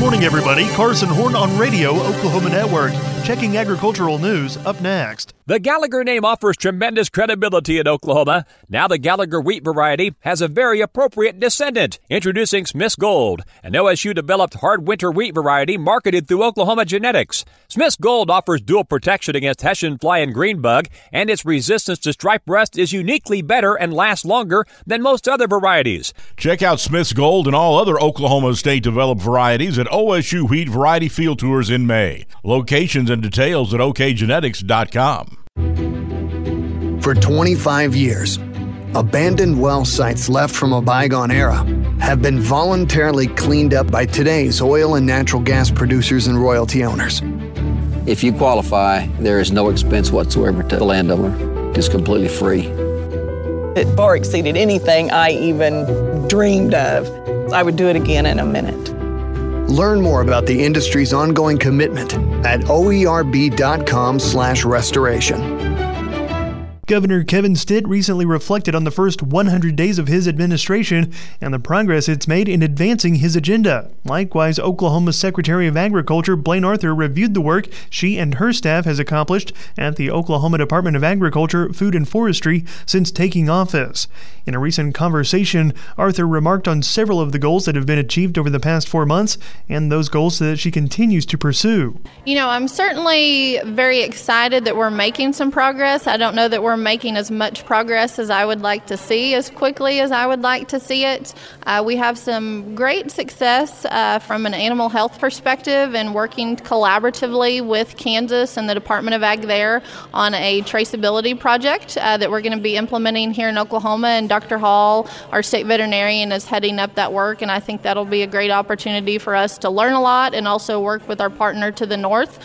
morning, everybody. Carson Horn on Radio Oklahoma Network. Checking agricultural news up next. The Gallagher name offers tremendous credibility in Oklahoma. Now the Gallagher wheat variety has a very appropriate descendant. Introducing Smith's Gold, an OSU-developed hard winter wheat variety marketed through Oklahoma Genetics. Smith's Gold offers dual protection against Hessian fly and green bug, and its resistance to striped rust is uniquely better and lasts longer than most other varieties. Check out Smith's Gold and all other Oklahoma State-developed varieties at OSU Wheat Variety Field Tours in May. Locations and details at okgenetics.com. For 25 years, abandoned well sites left from a bygone era have been voluntarily cleaned up by today's oil and natural gas producers and royalty owners. If you qualify, there is no expense whatsoever to the landowner. It's completely free. It far exceeded anything I even dreamed of. I would do it again in a minute. Learn more about the industry's ongoing commitment at oerb.com/restoration. Governor Kevin Stitt recently reflected on the first 100 days of his administration and the progress it's made in advancing his agenda. Likewise, Oklahoma Secretary of Agriculture Blaine Arthur reviewed the work she and her staff has accomplished at the Oklahoma Department of Agriculture, Food and Forestry since taking office. In a recent conversation, Arthur remarked on several of the goals that have been achieved over the past 4 months and those goals that she continues to pursue. I'm certainly very excited that we're making some progress. I don't know that we're making as much progress as I would like to see, as quickly as I would like to see it. We have some great success from an animal health perspective and working collaboratively with Kansas and the Department of Ag there on a traceability project that we're going to be implementing here in Oklahoma. And Dr. Hall, our state veterinarian, is heading up that work, and I think that'll be a great opportunity for us to learn a lot and also work with our partner to the north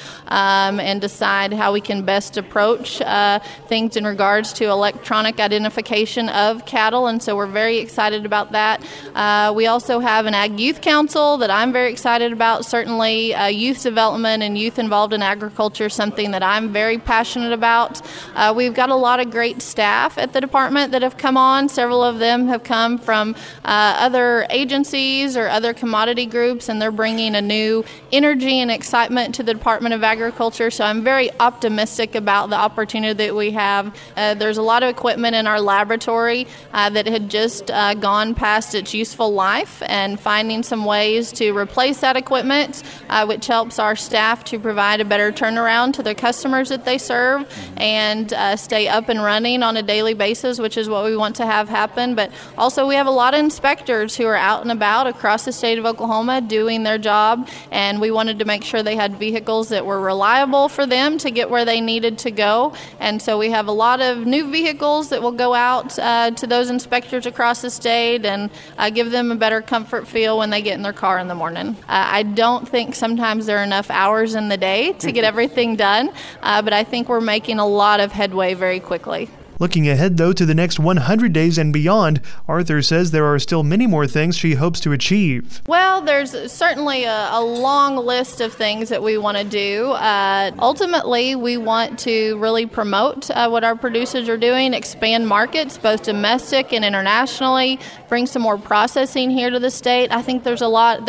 and decide how we can best approach things in regards to electronic identification of cattle, and so we're very excited about that. We also have an Ag Youth Council that I'm very excited about. Certainly youth development and youth involved in agriculture is something that I'm very passionate about. We've got a lot of great staff at the department that have come on. Several of them have come from other agencies or other commodity groups, and they're bringing a new energy and excitement to the Department of Agriculture, so I'm very optimistic about the opportunity that we have. There's a lot of equipment in our laboratory that had just gone past its useful life, and finding some ways to replace that equipment, which helps our staff to provide a better turnaround to their customers that they serve and stay up and running on a daily basis, which is what we want to have happen. But also we have a lot of inspectors who are out and about across the state of Oklahoma doing their job, and we wanted to make sure they had vehicles that were reliable for them to get where they needed to go. And so we have a lot of new vehicles that will go out to those inspectors across the state and give them a better comfort feel when they get in their car in the morning. I don't think sometimes there are enough hours in the day to get everything done, but I think we're making a lot of headway very quickly. Looking ahead, though, to the next 100 days and beyond, Arthur says there are still many more things she hopes to achieve. Well, there's certainly a long list of things that we want to do. Ultimately, we want to really promote what our producers are doing, expand markets, both domestic and internationally, bring some more processing here to the state. I think there's a lot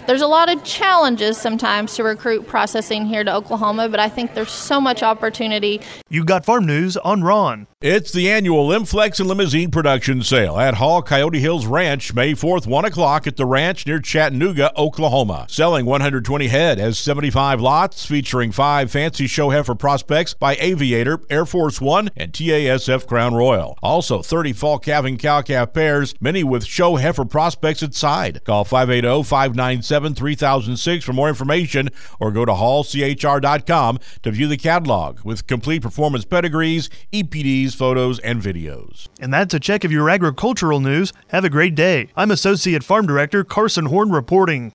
of challenges sometimes to recruit processing here to Oklahoma, but I think there's so much opportunity. You got farm news on Ron. It's the annual Limflex and Limousine Production Sale at Hall Coyote Hills Ranch, May 4th, 1 o'clock at the ranch near Chattanooga, Oklahoma. Selling 120 head as 75 lots, featuring 5 fancy show heifer prospects by Aviator, Air Force One, and TASF Crown Royal. Also 30 fall calving cow-calf pairs, many with show heifer prospects at side. Call 580-597-3006 for more information, or go to hallchr.com to view the catalog with complete performance pedigrees, EPDs, photos, and videos. And that's a check of your agricultural news. Have a great day. I'm Associate Farm Director Carson Horn reporting.